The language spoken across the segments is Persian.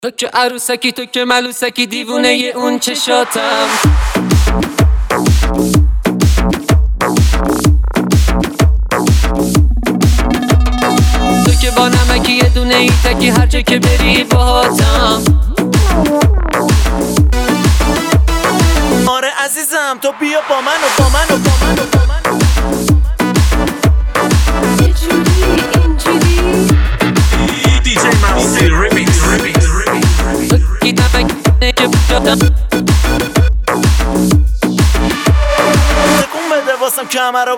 تو که عروسکی، تو که ملوسکی، دیوونه اون چشاتم. تو که با نمکی یه دونه ای تکی، هر جا که بری باهاتم. آره عزیزم تو بیا با من و با من و با من و با من. DJ Mousy Remix. تکون بده واسم کمرو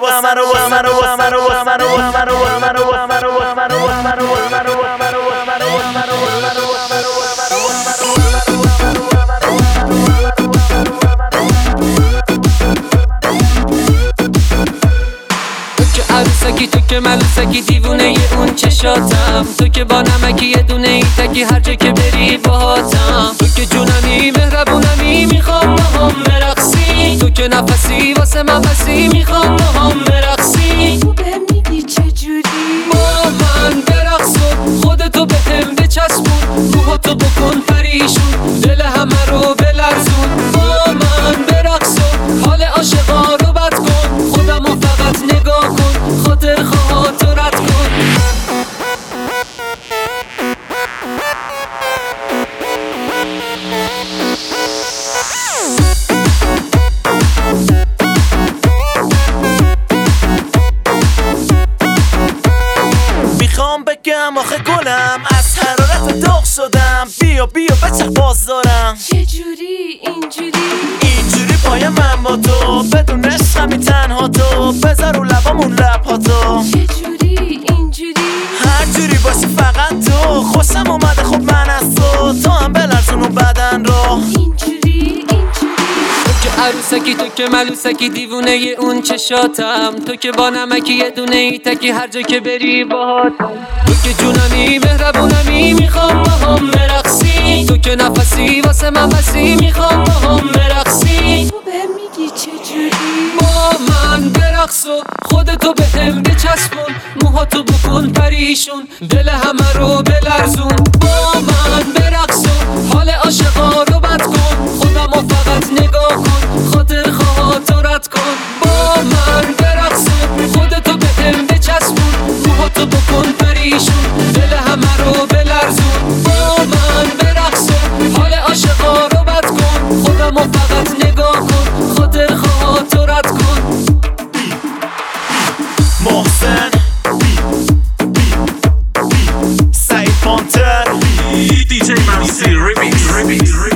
عروسکی، تو که ملوسکی، دیوونه اون چشاتم. تو که با نمکی یه دونه ای تکی، هر جا که بری باهاتم. تو که جونمی، مهربونمی، میخوام با هم برقصی. تو که نفسی واسه من بسی، میخوام با هم برقصی. تو بهم میگی چجوری با من برقص و خودتو بهم بچسبون، موهاتو بکن پریشون، دل همه رو بلرزون. با من برقص و حال عاشقا رو بد کن، خودمو فقط نگاه کن، خاطر خواهاتو رد کن. میخوام بگم آخه گلم، از حرارت داغ شدم. بیا بیا بچه باز دارم. چجوری اینجوری پای من با تو، بدون عشقمی تنها تو، بذار رو لبامون لبهاتو. چجوری هر جوری باشی فقط تو، خوشم اومده خب من از تو هم بلرزون و بدن رو. اینجوری تو که عروسکی، تو که ملوسکی، دیوونه اون چشاتم. تو که با نمکی یه دونه ای تکی، هر جا که بری باهاتم. تو که جونمی، مهربونمی، میخوام با هم برقصی. تو که نفسی واسه من بسی، میخوام با هم برقصی. تو بهم میگی چجوری با من برقص و خودتو بهم بچسبون، موهاتو بکن پریشون، دل همه رو بلرزون. با من برقص و حال عاشقا رو بد کن، خودمو فقط نگاه کن، خاطر خواهاتو رد کن. با من برقص و خودتو بهم بچسبون، موهاتو بکن پریشون، دل همه رو بلرزون. با من برقص و حال عاشقا رو بد کن، خودمو فقط نگاه کن، خاطر خواهاتو رد کن. محسن سعید پانتر DJ Mousy Remix.